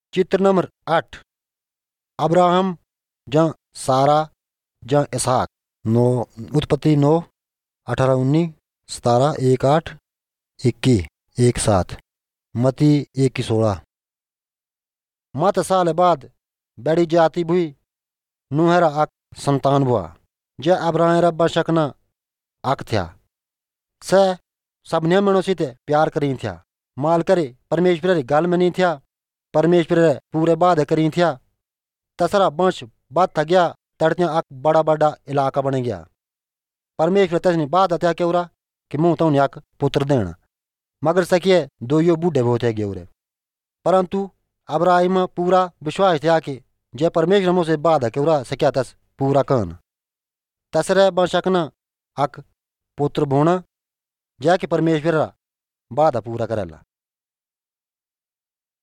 चित्र number 8 Abraham ज सारा ज इसहाक। नो उत्पत्ति 9:18-19 17 1:8 1 7 मती 1:16। मत साल बाद बड़ी जाति भुई नूहरा अक संतान हुआ जे अब्राहम रब्बा शकना अक थया। से सबने मनो से प्यार करी थया माल करे परमेश्वर री गल मनी थया परमेश्वर पूरे वादे करी थया। तसरा वंश बढ़ता गया तड़त्या अक बड़ा बड़ा इलाका बन गया। परमेश्वर तजनी वादा त्या केवरा कि मुँह तो अक पुत्र देना मगर सकिए दो बूढ़े होते गेवरे। परंतु अब्राहिम पूरा विश्वास था कि जे परमेश्वर मुझसे वादा केवरा सक्या तस पूरा कन तसरे वंशकना अक पुत्र भोना जै कि परमेश्वर वादा पूरा करेला।